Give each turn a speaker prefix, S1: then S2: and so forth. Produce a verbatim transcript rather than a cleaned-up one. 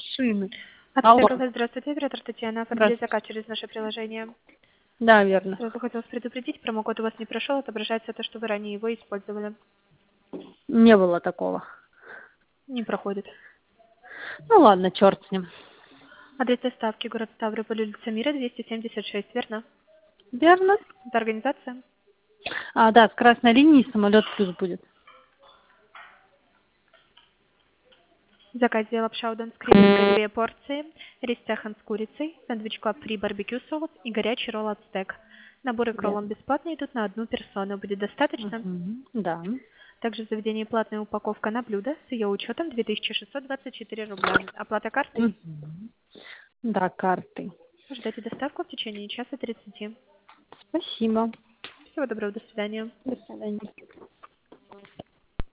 S1: машины. Алло.
S2: Артекова, здравствуйте, оператор Татьяна. Оформили
S1: Здравствуйте.
S2: заказ через наше приложение.
S1: Да, верно.
S2: Сразу хотелось предупредить, промокод у вас не прошел, отображается то, что вы ранее его использовали.
S1: Не было такого.
S2: Не проходит.
S1: Ну ладно, черт с ним.
S2: Адрес доставки: город Ставрополь, улица Мира, двести семьдесят шесть, верно?
S1: Верно?
S2: Это организация?
S1: А, да, с красной линии самолет плюс будет.
S2: В заказе лапша удон с креветкой две порции, рис цехан с курицей, сэндвич клаб фри барбекю соус и горячий ролл от стек. Наборы к роллам
S1: Верно.
S2: бесплатные, идут на одну персону. Будет достаточно?
S1: Угу. Да.
S2: Также в заведении платная упаковка на блюдо с ее учетом две тысячи шестьсот двадцать четыре рубля. Оплата картой?
S1: Угу. Да, картой.
S2: Ждете доставку в течение часа тридцати.
S1: Спасибо.
S2: Всего доброго, до свидания.
S1: До свидания.